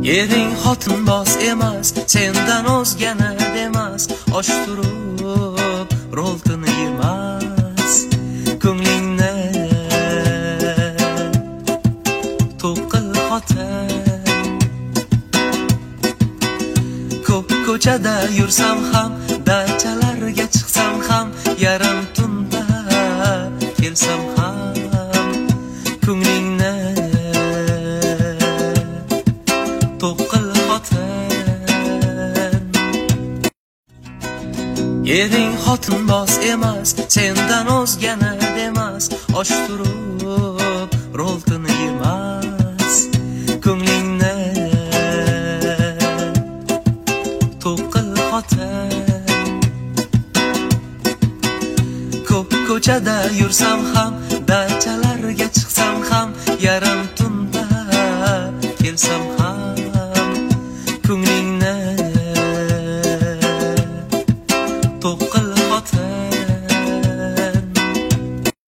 Ering xotinboz emas, sendan o'zgani demas, osh turib roltini yemas. Ko'nglingni to'qil xotin. Ko'p ko'chada yursam ham, dachalarga chiqsam ham, yarim tunda kelsam ham, ko'nglingni to'qil xotin. Ering xotinboz emas, sendan o'zgani demas, osh turib roltini yemas. Ko'nglingni to'qil xotin. Ko'p ko'chada yursam ham, dachalarga chiqsam ham, yarim tunda kelsam ham, ko'nglingni to'qil xotin.